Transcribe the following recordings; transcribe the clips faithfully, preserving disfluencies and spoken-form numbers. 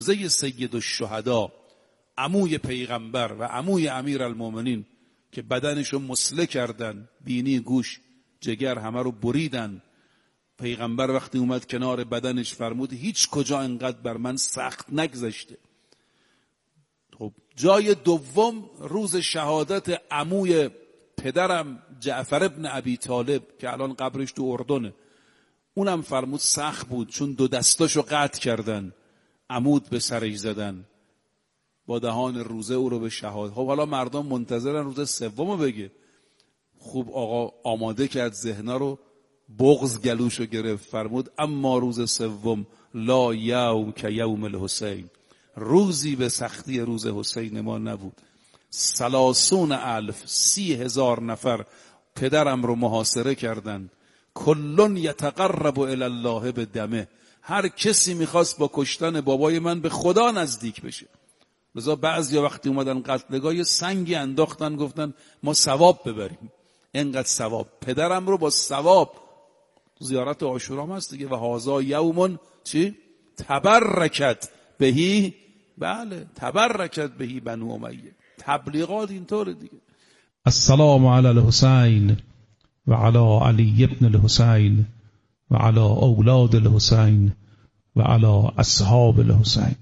روزه سید الشهدا، عموی پیغمبر و عموی امیرالمومنین که بدنشو مسله کردن، بینی، گوش، جگر همه رو بریدن، پیغمبر وقتی اومد کنار بدنش فرمود هیچ کجا انقدر بر من سخت نگذشته. خب جای دوم روز شهادت عموی پدرم جعفر ابن ابی طالب که الان قبرش تو اردنه، اونم فرمود سخت بود چون دو دستاشو قطع کردن، عمود به سرش زدن، با دهان روزه او رو به شهادت. خب حالا مردم منتظرن روز سومو بگه. خوب آقا آماده کرد ذهنا رو، بغض گلوشو گرفت، فرمود اما روز سوم لا یوم که یوم الحسین، روزی به سختی روز حسین ما نبود. سلاسون الف، سی هزار نفر پدرم رو محاصره کردن، کلون یتقرب الی الله به دمه، هر کسی میخواست با کشتن بابای من به خدا نزدیک بشه. لذا بعضیا وقتی اومدن قتلگاه یه سنگی انداختن، گفتن ما ثواب ببریم، اینقدر ثواب. پدرم رو با ثواب، زیارت عاشورا هم هست دیگه، و هازا یومون چی؟ تبرکت بهی، بله تبرکت بهی بنو امیه. تبلیغات اینطور دیگه. السلام علی الحسین و علی علی ابن الحسین و علی اولاد الحسین و علی اصحاب الحسین.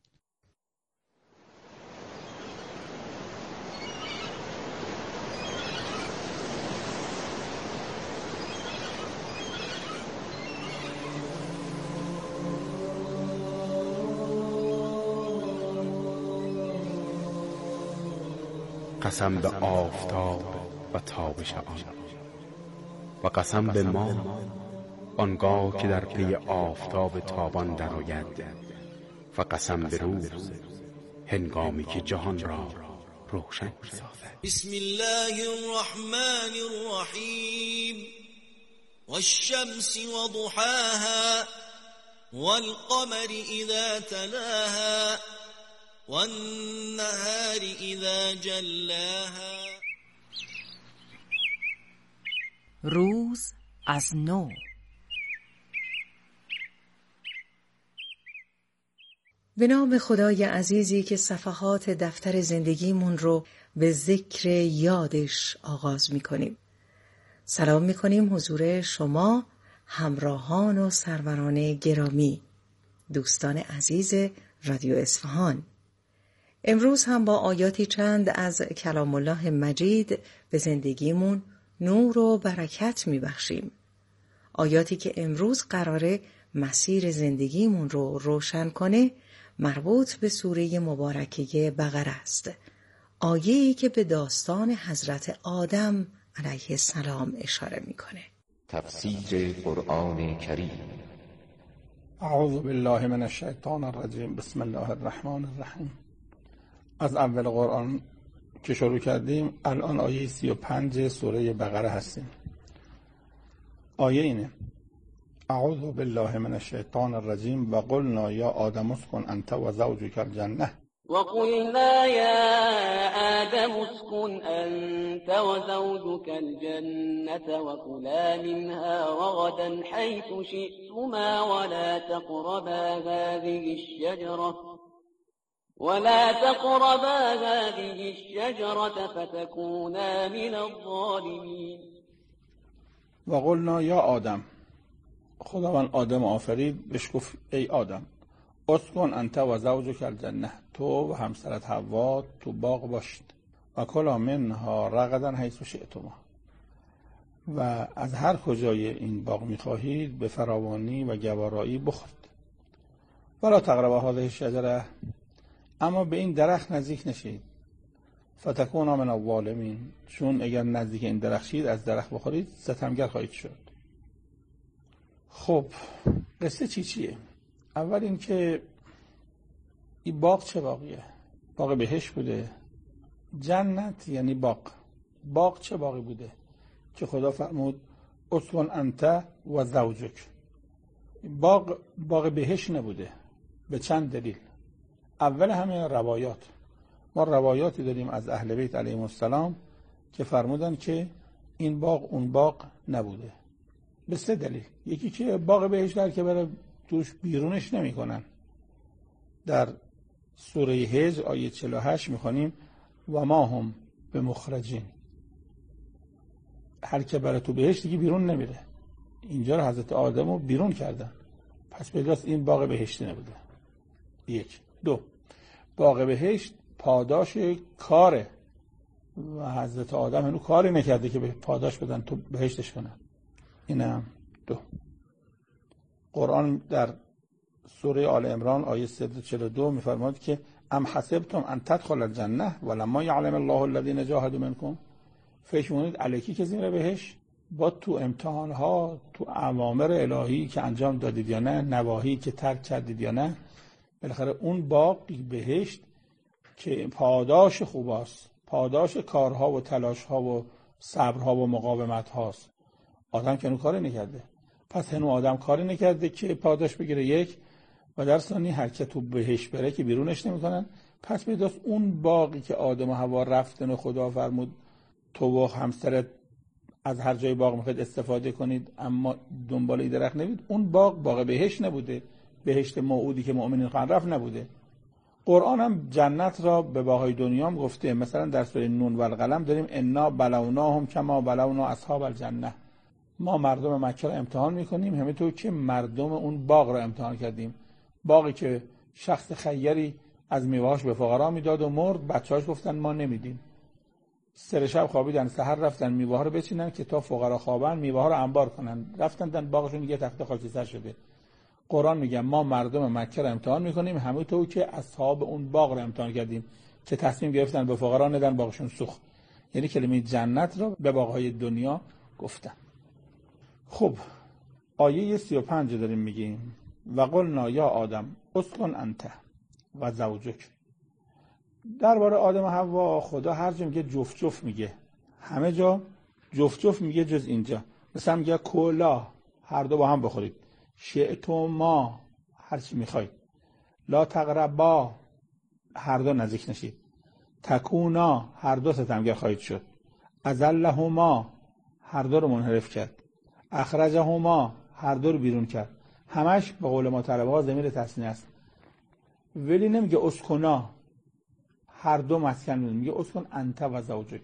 قسم به آفتاب و تابش آن و قسم به ما آنگاه که در پی آفتاب تابان درآید و قسم به روز هنگامی که جهان را روشن سازد. بسم الله الرحمن الرحیم والشمس وضحاها والقمر اذا تلاها والنهار اذا جلاها. روز از نو. به نام خدای عزیزی که صفحات دفتر زندگیمون رو به ذکر یادش آغاز می‌کنیم. سلام می‌کنیم حضور شما همراهان و سروران گرامی، دوستان عزیز رادیو اصفهان. امروز هم با آیاتی چند از کلام الله مجید به زندگیمون نور و برکت میبخشیم. آیاتی که امروز قراره مسیر زندگیمون رو روشن کنه مربوط به سوره مبارکه بقره است. آیه‌ای که به داستان حضرت آدم علیه السلام اشاره میکنه. تفسیر قرآن کریم. اعوذ بالله من الشیطان الرجیم. بسم الله الرحمن الرحیم. از اول قرآن که شروع کردیم الان آیه سی و پنج سوره بقره هستیم. آیه اینه: اعوذ بالله من الشیطان الرجیم و قلنا یا آدم اسکن انت و زوجک الجنه وقلنا يا آدم اسكن أنت وزوجك الجنة وكلا منها رغدا حيث شئتما ولا تقربا هذه الشجرة ولا تقربا هذه الشجرة فتكونا من الظالمين. و قلنا یا آدم، خداوند آدم آفرید، بهش گفت ای آدم، اسکن انت و زوجک الجنه، تو و همسرت حوا تو باغ باشید، و کلا منها رغدا حیث شئتما، و از هر کجای این باغ میخواهید به فراوانی و گوارایی بخورید. ولا تقربا هذه الشجره، اما به این درخت نزدیک نشید. فتکونا من الظالمین، چون اگر نزدیک این درخت شید از درخت بخورید ستمگر خواهید شد. خب قصه چی چیه؟ اول این که این باغ چه باغیه؟ باغ بهشت بوده. جنت یعنی باغ. باغ چه باغی بوده که خدا فرمود اسکن انت و زوجک؟ باغ باغ بهشت نبوده. به چند دلیل. اول همه روایات، ما روایاتی داریم از اهل بیت علیهم السلام که فرمودن که این باغ اون باغ نبوده، به سه دلیل. یکی که باغ بهشت در که برای توش بیرونش نمی کنن، در سوره هجر آیه چهل و هشت میخوانیم و ما هم به مخرجین، هر که بره تو بهشت دیگه بیرون نمیره. اینجا رو حضرت آدم رو بیرون کردن، پس پیداست این باغ بهشتی نبوده. یک. دو، باغ بهشت پاداش کاره و حضرت آدم هنوز کاری نکرده که به پاداش بدن تو بهشتش کنن. اینم دو. قرآن در سوره آل عمران آیه صد و چهل و دو میفرماید که ام حسبتم ان تدخل الجنه ولما یعلم الله الذین جاهدوا منکم، فکر می‌کنید الکی کسی میره بهش؟ با تو امتحانها، تو اوامر الهی که انجام دادید یا نه، نواهی که ترک کردید یا نه، بالاخره اون باغ بهشت که پاداش خوباست، پاداش کارها و تلاشها و صبرها و مقاومت هاست. آدم که اون کاری نکرده، پس هنو آدم کاری نکرده که پاداش بگیره. یک و در ثانی هر که تو بهشت بره که بیرونش نمیکنن. پس پیداست اون باقی که آدم و حوا رفتن و خدا فرمود تو و همسرت از هر جای باغ میخواید استفاده کنید اما دنبال این درخت نبید، اون باغ باغ بهشت نبوده، بهشت موعودی که مؤمنین خواهند رفت نبوده. قرآن هم جنت را به باغ‌های دنیا هم گفته، مثلا در سوره نون و القلم داریم انا بلوناهم کما بلونا اصحاب الجنه، ما مردم مکه را امتحان میکنیم همینطور که مردم اون باغ را امتحان کردیم. باغی که شخص خیری از میوه‌هاش به فقرا میداد و مرد، بچه‌هاش گفتن ما نمیدیم. سر شب خوابیدن، سحر رفتن میوه‌ها رو بچینن که تا فقرا خوابن میوه‌ها رو انبار کنن، رفتن دن باغشون یه تخته خاکستر شده. قرآن میگه ما مردم مکه رو امتحان میکنیم همونطور که اصحاب اون باغ رو امتحان کردیم که تصمیم گرفتن به فقرا ندن باغشون سوخت. یعنی کلمه جنت رو به باغ‌های دنیا گفتن. خب آیه سی و پنج داریم میگیم و قلنا یا آدم اسکن انت و زوجک. درباره آدم و حوا خدا هر جا میگه جفت جفت میگه، همه جا جفت جفت میگه جز اینجا. مثلا میگه کلا، هر دو با هم بخورید. شئتما، هر چی میخواید. لا تقربا، هر دو نزدیک نشید. تکونا، هر دو ستمگر خواهید شد. ازلهما، هر دو رو منحرف کرد. اخرجهما، هر دو رو بیرون کرد. همش به قول ما طلبه‌ها ضمیر تثنیه است، ولی نمیگه اسکنا، هر دو مسکن میگه، میگه اسکن انت و زوجک.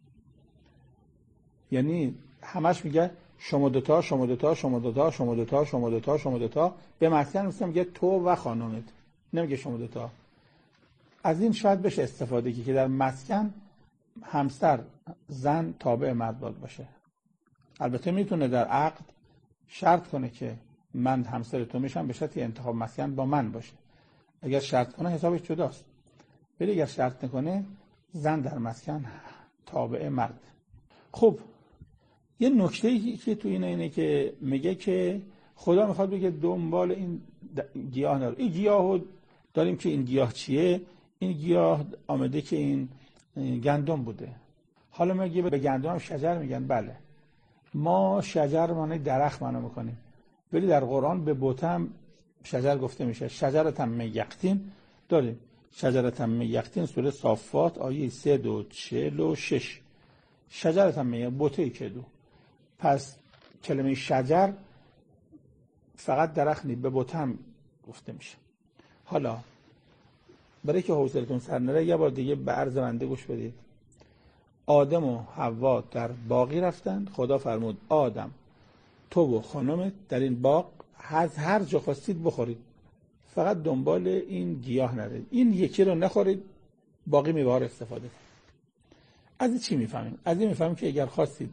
یعنی همش میگه شما دوتا شما دوتا شما دوتا شما دوتا شما دوتا شما دوتا به مسکن مثلا میگه تو و خانومت، نمیگه شما دوتا. از این شاید بشه استفاده کی که در مسکن همسر زن تابع مرد باید باشه. البته میتونه در عقد شرط کنه که من همسر تو میشم به شرطی انتخاب مسکن با من باشه. اگر شرط کنه حسابش جداست، ولی اگر شرط نکنه زن در مسکن تابع مرد. خب یه نکته‌ای که تو اینه اینه که میگه که خدا میخواد بگه دنبال این گیاه نرو. این گیاهو داریم که این گیاه چیه؟ این گیاه آمده که این گندم بوده. حالا میگه به گندم هم شجر میگن. بله ما شجر معنی درخت معنا میکنیم، ولی در قرآن به بوتم شجر گفته میشه. شجرتم میقطین داریم. شجرتم میقطین سوره صافات آیه سه و چهل و شش. شجرتم میگه بوته کدو. پس کلمه شجر فقط درخت نیست، به بوتم گفته میشه. حالا برای که حوصلتون سر نره یه بار دیگه به عرض بنده گوش بدید. آدم و حوا در باغی رفتن، خدا فرمود آدم تو و خانمت در این باغ از هر جا خواستید بخورید، فقط دنبال این گیاه نرید، این یکی رو نخورید، باقی میوه‌ها رو استفاده کنید. از این چی میفهمیم؟ از این میفهمیم که اگر خواستید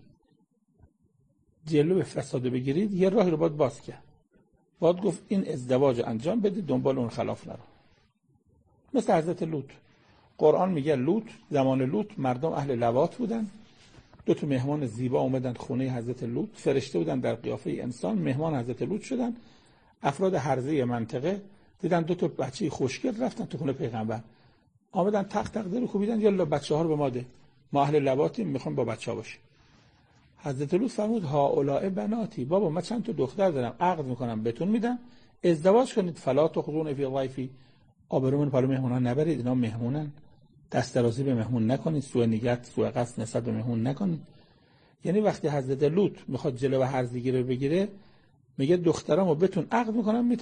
جلو فساد بگیرید یه راهی رو باید باز کرد. باید گفت این ازدواج رو انجام بدید، دنبال اون خلاف نرو. مثل حضرت لوط. قرآن میگه لوط، زمان لوط مردم اهل لواط بودن. دو تا مهمان زیبا اومدن خونه حضرت لوط، فرشته بودن در قیافه انسان، مهمان حضرت لوط شدن. افراد هرزه منطقه دیدن دو تا بچه خوشگل رفتن تو خونه پیغمبر، آمدن تق تق در کوبیدن یالا بچه‌ها رو به ما ده، ما اهل لواطیم میخوام با بچه‌ها باشیم. حضرت لوط فرمود ها اولائے بناتی، بابا من چند تا دختر دارم عقد میکنم بهتون میدم، ازدواج کنید. فلا تخذون فی ضیفی، آبرومون پلو مهمونا نبرید، اینا مهمونن، دست درازی به مهمون نکنید، سوء نیت سوء قصد نسبت به مهمون نکنید. یعنی وقتی حضرت لوط میخواد جلو هرزگی رو بگیره، میگه دخترامو بهتون عقد میکنم میتم،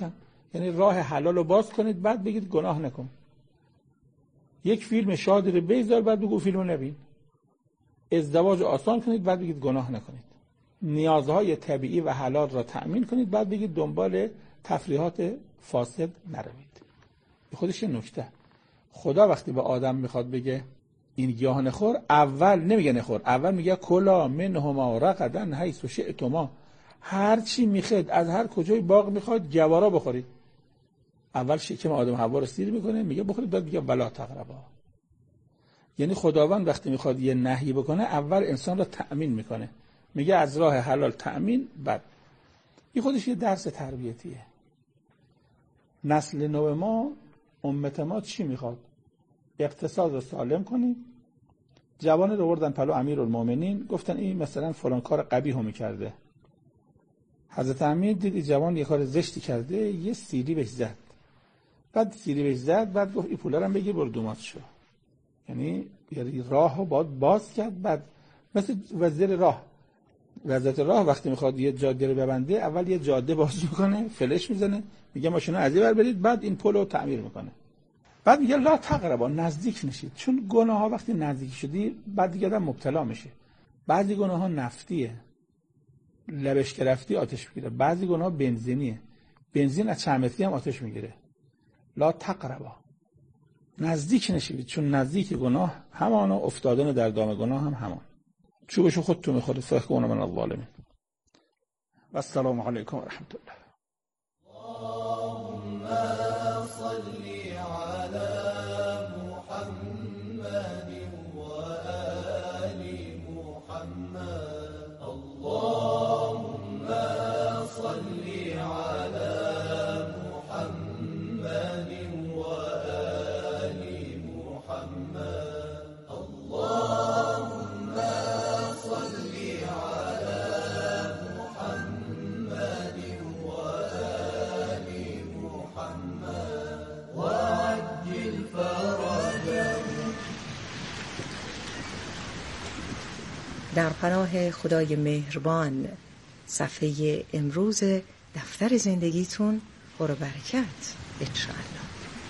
یعنی راه حلال رو باز کنید بعد بگید گناه نکن. یک فیلم شادی رو بذار بعد بگو فیلمو نبین. ازدواج آسان کنید بعد بگید گناه نکنید. نیازهای طبیعی و حلال را تأمین کنید بعد بگید دنبال تفریحات فاسد نروید. خودش یه نکته. خدا وقتی به آدم میخواد بگه این گیاه نخور، اول نمیگه نخور، اول میگه کلا منهما رغدا حیث شئتما، هر چی میخواد از هر کجای باغ میخواد جوارا بخورید. اول شکم آدم حوا رو سیر میکنه میگه بخورید، بعد میگه ولا تقربا. یعنی خداوند وقتی میخواد یه نهی بکنه اول انسان رو تأمین میکنه، میگه از راه حلال تأمین. بعد این خودش یه درس تربیتیه. نسل نو ما، امت ما چی میخواد؟ اقتصاد رو سالم کنیم. جوان رو بردن پلو امیرالمومنین، گفتن این مثلا فلان کار قبیح رو میکرده. حضرت امیر دید این جوان یه کار زشتی کرده، یه سیلی بهش زد. بعد سیلی بهش زد، بعد گفت این پولا رو بگیر برو دومات شو. یعنی یعنی راه رو باید باز کرد. بعد مثل وزیر راه، وزارت راه وقتی میخواد یه جاده رو ببنده اول یه جاده باز میکنه، فلش میزنه، میگه ماشینا از این ور برید، بعد این پل رو تعمیر میکنه. بعد میگه لا تقربا، نزدیک نشید. چون گناه ها وقتی نزدیک شدی بعد دیگه آدم مبتلا میشه. بعضی گناه ها نفتیه، لبش گرفتی آتش میگیره. بعضی گناه ها بنزینیه، بنزین از چند متری هم آتش میگیره. لا تقربا، نزدیک نشید. چون نزدیک گناه همانا، افتادن در دام گناه هم همان. چوبشو خودتون میخوره. فکر من الظالمین. و السلام علیکم و رحمت الله. اللهم صل على محمد و آل محمد. اللهم صل على محمد و آل محمد. اللهم صل على محمد و آل محمد وعجل فرجهم. در پناه خدای مهربان، صفحه امروز دفتر زندگیتون پر و برکت انشاءالله.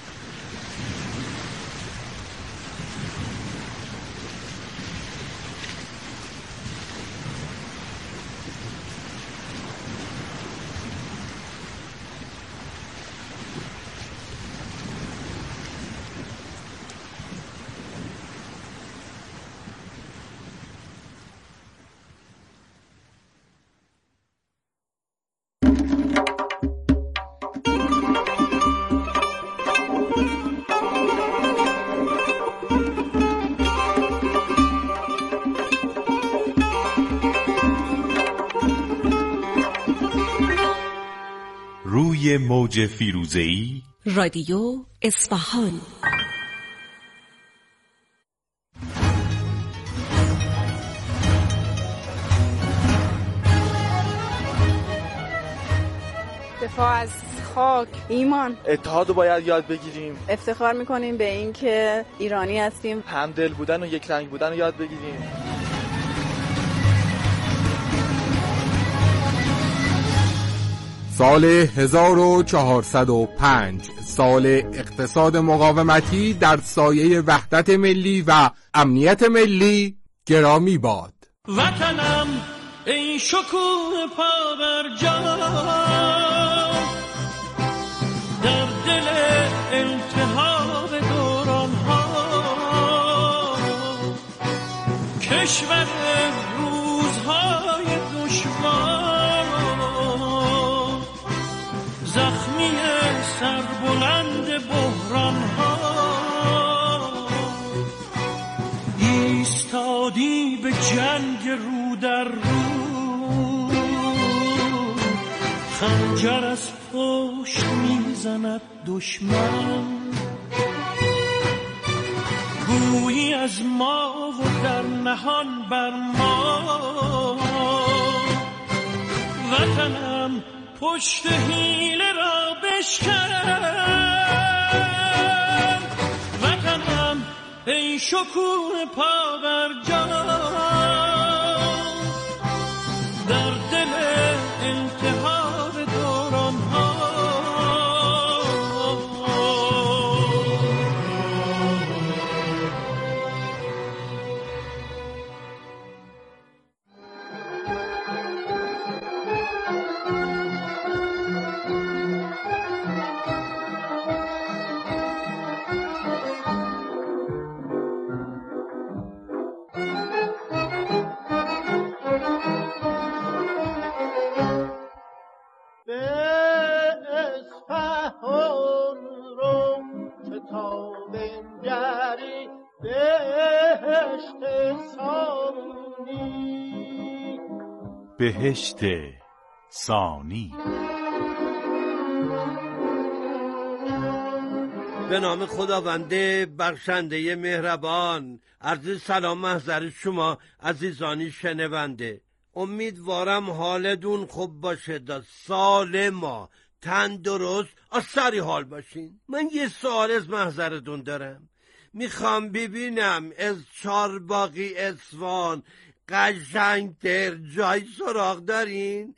روی موج فیروزه‌ای رادیو اصفهان. دفاع از خاک، ایمان، اتحاد رو باید یاد بگیریم. افتخار میکنیم به این که ایرانی هستیم. همدل بودن و یک رنگ بودن رو یاد بگیریم. سال هزار و چهارصد و پنج، سال اقتصاد مقاومتی در سایه وحدت ملی و امنیت ملی گرامی باد. وطنم ای شکوه پابرجا، در دل التهاب دوران ها، کشور روزهای دشوار، زخمی سربلند بحران ها، ایستادی به جنگ رو در رو، خنجر از پشت میزند دشمن، گویی از ما و در نهان بر ما. وطنم پشت حیله را بشکن، وطنم ای شکوه پابرجا، در دل التهاب دوران ها، تا بنگری بهشت ثانی. بهشت ثانی. به نام خداونده بخشنده مهربان. عرض سلام محضر شما عزیزانی شنونده. امیدوارم حالتون خوب باشه، دا سالم تندرست و سری حال باشین. من یه سوال از محضرتون دارم. میخوام ببینم از چارباغی اصفهان قشنگتر جای سراغ دارین؟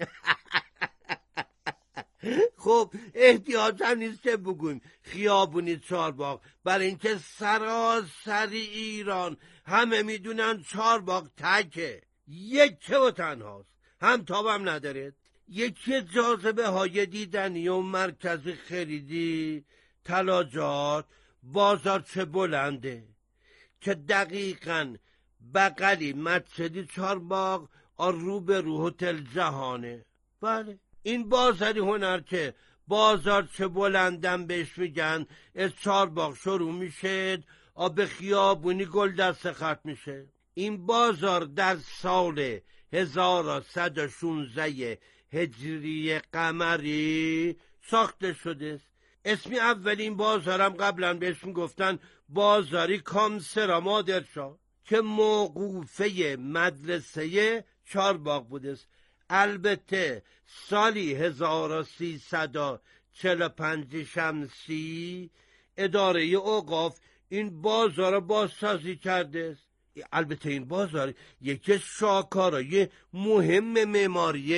خب احتیاج هم نیست که بگویم خیابونی چارباغ، برای اینکه سراسری ایران همه میدونن چارباغ تکه، یکه و تنهاست، هم تابم نداره. یکی جاذبه های دیدنی و مرکز خریدی تلاجات بازارچه بلنده که دقیقاً بغلی مسجد چارباغ و رو به رو هتل جهانه. بله این بازاری هنر که بازارچه بلندم بهش میگن، از چارباغ شروع میشه و به خیابونی گل دست خط میشه. این بازار در سال هزار و صد و شانزده هجری قمری ساخته شده. اسم اولین بازارم قبلا بهش میگفتن بازاری کامسرا مادرشاه که موقوفه مدرسه چارباغ بوده. البته سالی هزار و سیصد و چهل و پنج شمسی اداره اوقاف این بازار بازسازی کرده. البته این بازار یکی شاهکارهای مهم معماری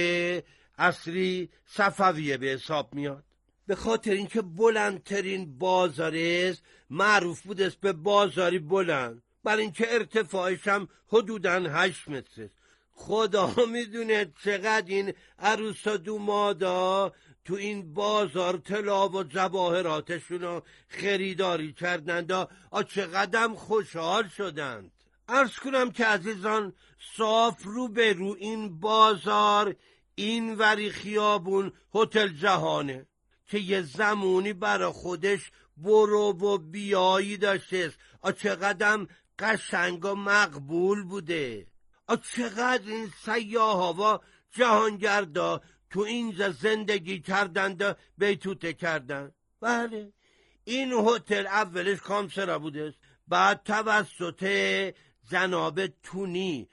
عصری صفویه به حساب میاد، به خاطر اینکه بلندترین بازار است معروف بوده است به بازاری بلند، برای اینکه ارتفاعش هم حدوداً هشت متر است. خدا میدونه چقدر این عروس و دومادا تو این بازار طلا و جواهراتشون رو خریداری کردند و چقدر خوشحال شدند. عرض کنم که عزیزان صاف رو به رو این بازار این وری خیابون هتل جهانه که یه زمانی برا خودش برو و بیایی داشته است. چقدر قشنگ و مقبول بوده. چقدر این سیاها و جهانگردا تو اینجا زندگی کردند و بیتوته کردند. بله این هتل اولش کامسرا بوده، بعد توسط جناب تونی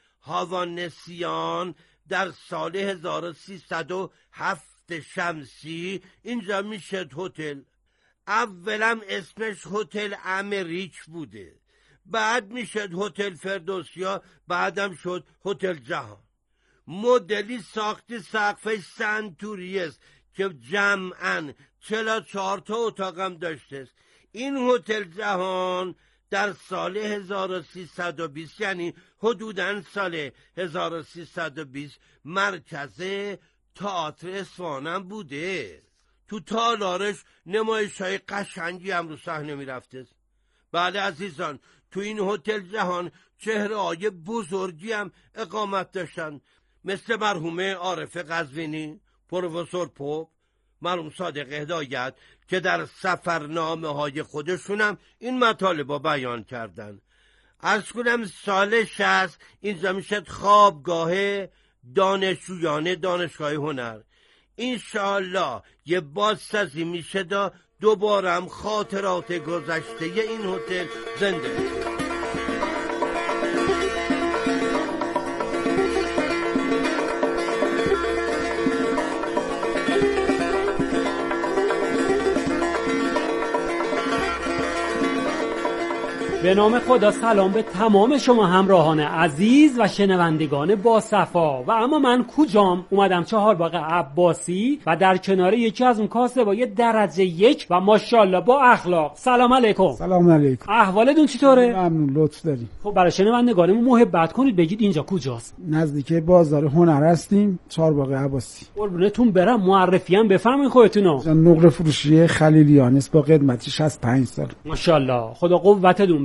هاوانسیان در سال هزار و سیصد و هفت شمسی اینجا میشد هتل. اولم اسمش هتل امریک بوده، بعد میشد هتل فردوسیا، بعدم شد هتل جهان. مدلی ساخت سقفش سنتوری است که جمعاً چهل و چهار تا اتاقم داشته است. این هتل جهان در سال هزار و سیصد و بیست یعنی حدوداً سال هزار و سیصد و بیست مرکز تئاتر اصفهان بوده. تو تالارش نمایش‌های قشنگی هم رو صحنه می‌رفته. بله عزیزان تو این هتل جهان چهره‌های بزرگی هم اقامت داشتن، مثل مرحوم عارف قزوینی، پروفسور پوپ، مرحوم صادق هدایت که در سفرنامه های خودشون هم این مطالب رو بیان کردن. عرض کنم سال شصت اینجا میشد خوابگاه دانشجویان دانشگاه هنر. انشاءالله یه بازسازی میشه دا دوباره هم خاطرات گذشته این هتل زنده میشه. به نام خدا سلام به تمام شما همراهان عزیز و شنوندگان با صفا. و اما من کجام؟ اومدم چهارباغ عباسی و در کنار یکی از اون کاسبای درجه یک و ماشاءالله با اخلاق. سلام علیکم. سلام علیکم. احوالتون چطوره؟ ممنون، لطف داریم. خب برای شنوندگانمون محبت کنید بگید اینجا کجاست؟ نزدیک بازار هنر هستیم، چهارباغ عباسی. قربونتون برم، معرفی هم بفرمایید خودتونو. نقره فروشی خلیلیان است با قدمت شصت و پنج سال. ماشاءالله، خدا قوتتون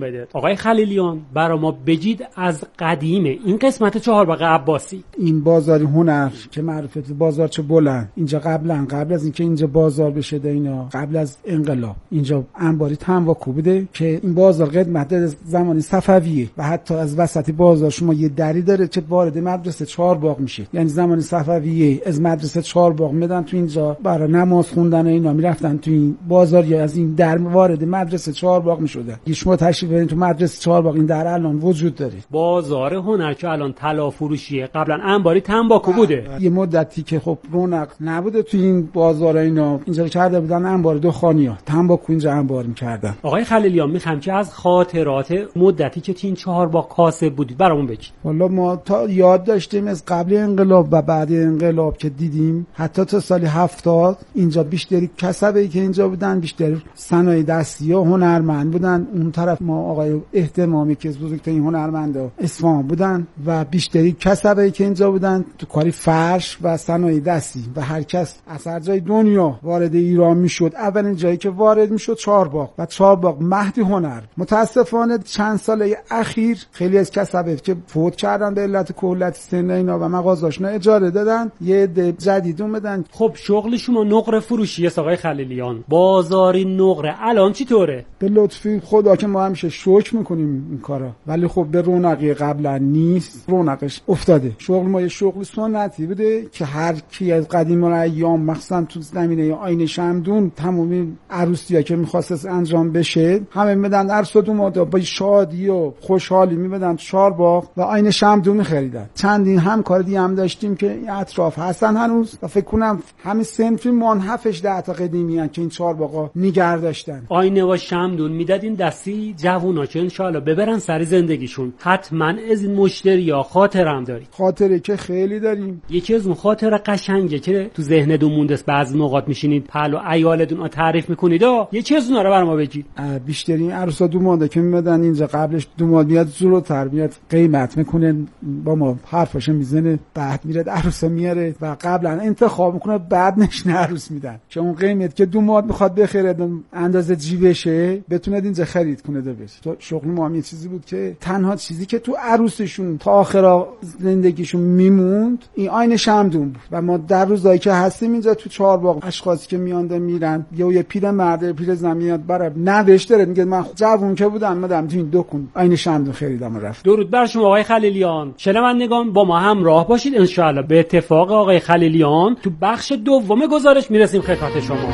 بده. آقای خلیلیان برای ما بگید از قدیمه این قسمت چهارباغ عباسی، این بازار هنر که معروفه بازار چه بلند، اینجا قبلا قبل از اینکه اینجا بازار بشه اینا، قبل از انقلاب اینجا انباری تنباکو بوده که این بازار قدمت زمانی صفویه و حتی از وسط بازار شما یه دری داره که وارد مدرسه چهارباغ میشه. یعنی زمانی صفویه از مدرسه چهارباغ میدن تو اینجا برای نماز خوندن اینا میرفتن تو این بازار یا از این در وارد مدرسه چهارباغ میشدن. شما تشریف برید تو مدرسه چهارباغ، این در الان وجود داره. بازار هنر که الان طلا فروشیه، قبلا انباری تنباکو بوده. یه مدتی که خب رونق نبوده تو این بازار اینا، اینجا کرده بودن انبار دخانیا، تنباکو اینجا انبار میکردن. آقای خلیلیان میخوام که از خاطرات مدتی که تو این چهارباغ کاسب بودید برامون بگید. والا ما تا یاد داشتیم از قبل انقلاب و بعد انقلاب که دیدیم حتی تا سال هفتاد اینجا بیشتری کسبی که اینجا بودن بیشتر صنایع دستی و هنرمند بودن. اون طرف ما آقای اهتمامی که از بزرگترین هنرمندا اصفهان بودن و بیشتری کسبی که اینجا بودن تو کاری فرش و صنایع دستی و هر کس از هر جای دنیا وارد ایران میشد. اولین جایی که وارد میشد چهارباغ و چهارباغ مهد هنر. متاسفانه چند ساله اخیر خیلی از کسبی که فوت کردن به علت کهولت سن اینا و مغازاشون اجاره دادن، یه عده جدید اومدن. خب شغل شما نقره فروشی است آقای خلیلیان، بازاری نقره الان چطوره؟ به لطفی خدا که ما همیشه شکر میکنیم این کارا، ولی خب به رونقی قبلا نیست، رونقش افتاده. شغل ما یه شغل سنتی بوده که هر کی از قدیم الایام مخصوصا تو زمینه آیین شمدون تمامی عروسی‌ها که می‌خواست انجام بشه همه میدن عروس و دومادا با شادی و خوشحالی میبدن چهارباغ و آیین شمدون می‌خریدن. چندین همکار دیگه هم داشتیم که این اطراف هستن هنوز و فکر کنم همین صنفی منحفش ده تا قدیمی ان که این چهارباغا نگه داشتن. آینه و شمدون میدادین دستی جوونا که انشالله ببرن سر زندگیشون. حتما از این مشتریا خاطرم داری؟ خاطره که خیلی داریم. یکی از اون خاطره قشنگه که تو ذهنتون مونده بعضی موقات میشینید پهلو عیالتون رو تعریف میکنید، یکی از اونها رو برام بگید. بیشترین عروسا دوماده که میمدن اینجا قبلش دوماد میاد جلوتر میاد قیمت میکنه با ما حرفاشو میزنه، بعد میره عروسا میاره و قبلا انتخاب میکنه بعد نشنه عروس میدن که اون قیمت که دوماد میخواد بخره اندازه جیبشه بتونه اینجا خرید کنه ده بشه. تو شغل ما هم یه چیزی بود که تنها چیزی که تو عروسشون تا آخر زندگیشون میموند این آیین شمدون بود و ما در روزایی که هستیم اینجا تو چهارباغ اشخاصی که میانده میرن یا یه پیر مرد پیر زمینات برای نوشته داره میگه من جوون که بودم مدام تو این دکون آیین شمدون خریدم و رفت. درود بر شما آقای خلیلیان. شنوندگان با ما همراه باشید ان شاء الله. به اتفاق آقای خلیلیان تو بخش دوم گزارش میرسیم خدمت شما.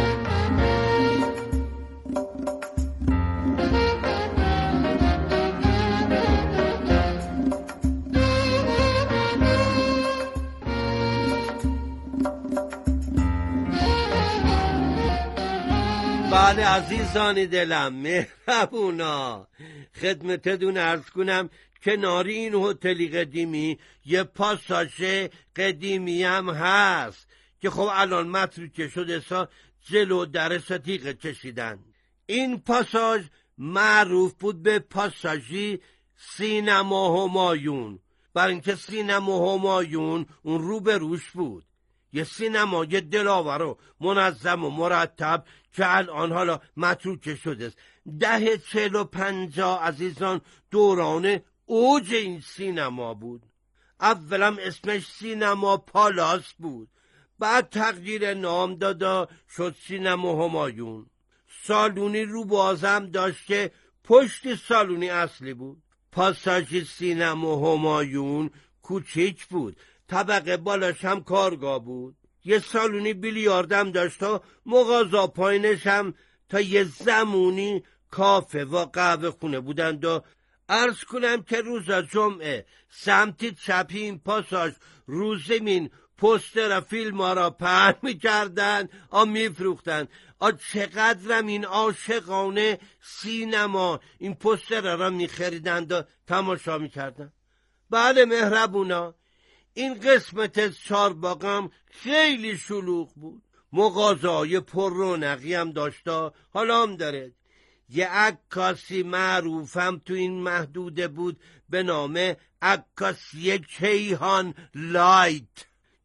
بله عزیزان دلم مهربونا، خدمتتون عرض کنم کناری این هتلی قدیمی یه پاساژ قدیمی هم هست که خب الان متروکه شده سا جلو در ستیقه کشیدن. این پاساژ معروف بود به پاساژی سینما همایون، برای اینکه سینما همایون اون رو به روش بود، یه سینما یه دلاور و منظم و مرتب که الان حالا متروکه شده است. ده چهل و پنجاه عزیزان دوران اوج این سینما بود. اولم اسمش سینما پالاس بود، بعد تغییر نام دادا شد سینما همایون. سالونی رو بازم داشت که پشت سالونی اصلی بود. پاساژ سینما همایون کوچیک بود، طبقه بالاش هم کارگاه بود. یه سالونی بیلیاردم داشت و مغازا پایینش هم تا یه زمونی کافه و قهوه خونه بودند. و عرض کنم که روزا جمعه سمتی چپی این پاساژ رو زمین پوستر فیلم ها را پهن میکردن آ میفروختن. آ چقدرم این عاشقانه سینما این پوستر را میخریدند و تماشا میکردن. بله مهربونا، این قسمت چهارباغم خیلی شلوغ بود، مغازه‌های پر رونقی هم داشتا، حالا هم داره. یه عکاسی معروفم تو این محدوده بود به نام عکاسی کیهان لایت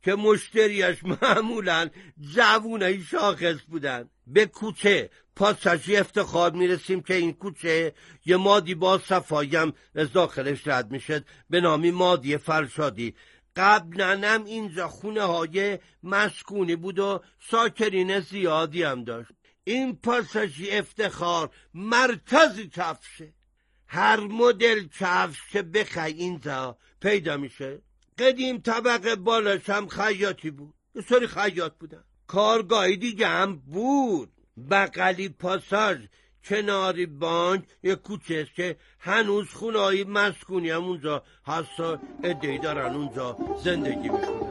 که مشتریش معمولا جوونای شاخص بودن. به کوچه پاساژی افتخار میرسیم که این کوچه یه مادی با صفایم از داخلش رد میشد به نامی مادی فرشادی. قبلا هم اینجا خونه های مسکونی بود و ساکنین زیادی هم داشت. این پاساژی افتخار مرکزی کفشه، هر مدل کفش که بخوای اینجا پیدا میشه. قدیم طبقه بالاش هم خیاطی بود، یه سری خیاط بودن. کارگاهی دیگه هم بود، بغلی پاساژ کناری بانک یه کوچه است که هنوز خونه های مسکونی هم اونجا هست و عده‌ای دارن اونجا زندگی میکنن.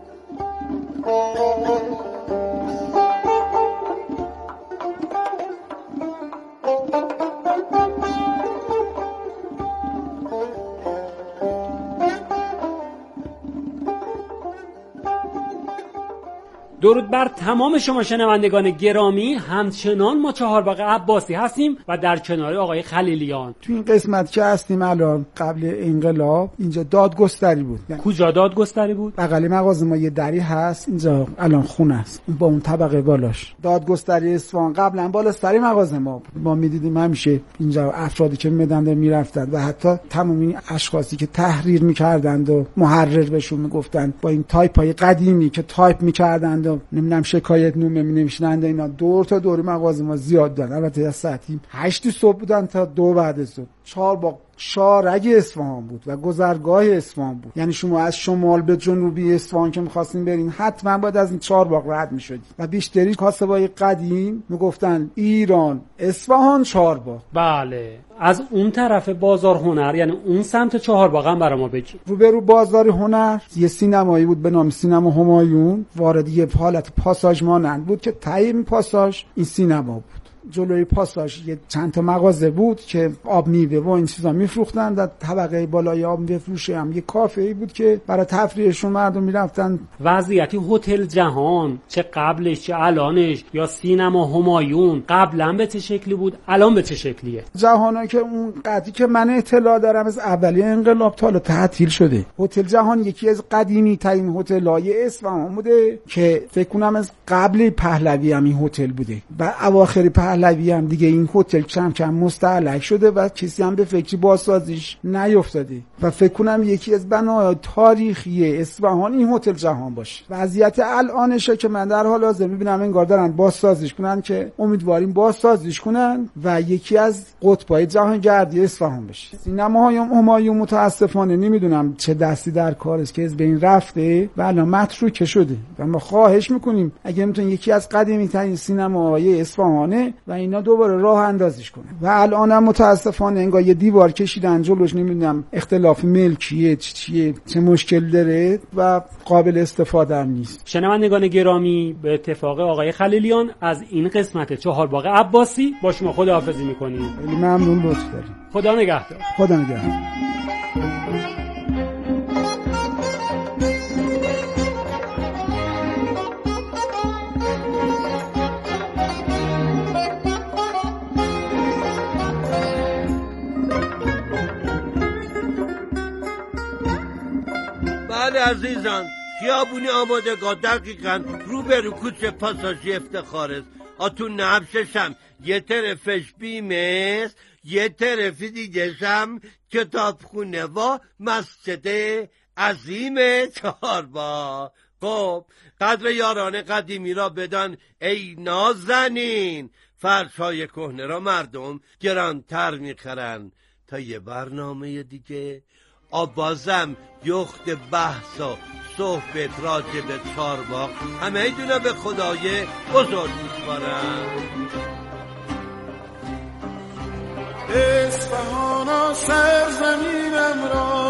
درود بر تمام شما شنوندگان گرامی. همچنان ما چهارباغ عباسی هستیم و در کنار آقای خلیلیان. تو این قسمت که هستیم الان قبل انقلاب اینجا دادگستری بود. یعنی کجا دادگستری بود؟ بغل مغازه ما یه دری هست، اینجا الان خونه است با اون طبقه بالاش. دادگستری اصفهان قبلا بالا سری مغازه ما بود. ما میدیدیم همیشه اینجا افرادی که میدن میرفتن و حتی تمامی اشخاصی که تحریر میکردند و محرر بهشون میگفتن با این تایپای قدیمی که تایپ میکردند نمیدونم شکایت نامه می‌نوشتند، اینا دور تا دور مغازه ما زیاد دادن. البته از ساعتی هشت صبح بودن تا دو بعد صبح. چهارباغ شارگ اصفهان بود و گذرگاه اصفهان بود. یعنی شما از شمال به جنوبی اصفهان که می‌خواستین برین حتما باید از این چهارباغ رد می‌شدید و بیشتری کاسبای قدیم میگفتن ایران اصفهان چهارباغ. بله، از اون طرف بازار هنر یعنی اون سمت چهارباغ هم برای ما بگی. روبرو بازار هنر یه سینمایی بود به نام سینما همایون، وارد یه حالت پاساژ مانند بود که تایم پاساژ این سینما بود. جلوی پاساژ یه چند تا مغازه بود که آب میوه و این چیزا میفروختن و طبقه بالای آب میوه فروشی هم یه کافه‌ای بود که برای تفریحشون مردم میرفتن. وضعیتی هتل جهان چه قبلش چه الانش یا سینما همایون قبلا به چه شکلی بود الان به چه شکلیه؟ جهانا که اون قدی که من اطلاع دارم از اولیه انقلاب تا حالا تعطیل شده. هتل جهان یکی از قدیمی ترین هتل‌های اصفهان بوده که فکر کنم از قبل پهلوی هم این هتل بوده و اواخر پهلوی هم دیگه این هتل کم کم مستهلک شده و کسی هم به فکری بازسازیش نیفتاده و فکر کنم یکی از بناهای تاریخی اصفهان این هتل جهان باشه. وضعیت الانشه که من در حال حاضر میبینم انگار دارن بازسازیش کنن که امیدواریم بازسازیش کنن و یکی از قطبای جهانگردی اصفهان بشه. سینماهای همایون متاسفانه نمیدونم چه دستی در کار است که از بین رفته و الان متروکه شده و ما خواهش میکنیم اگه میتونن یکی از قدیمی ترین سینماهای اصفهانه و اینا دوباره راه اندازیش کنه. و الان هم متاسفانه انگار یه دیوار کشیدن جلوش، نمیدونم اختلاف ملکیت چیه چه مشکل داره و قابل استفاده هم نیست. شنوندگان گرامی، به اتفاق آقای خلیلیان از این قسمت چهارباغ عباسی با شما خداحافظی میکنیم. خیلی ممنون، لطف دارید. خدا نگهدار. خدا نگهدار. بله عزیزان، خیابونی آمادگاه دقیقا روبرو کوچه پاساژی افتخار است. آتون نبشش هم یه طرفش بیمه است، یه طرف دیگه هم کتابخونه و مسجد عظیم چهارباغ. خب قدر یاران قدیمی را بدان ای نازنین، فرشای کهنه را مردم گرانتر میخرن. تا یه برنامه دیگه آبازم یخت بحث و صحبت راجع به چهارباغ همه ایدونه به خدای بزرگ میسپارم. اصفهان سرزمینم را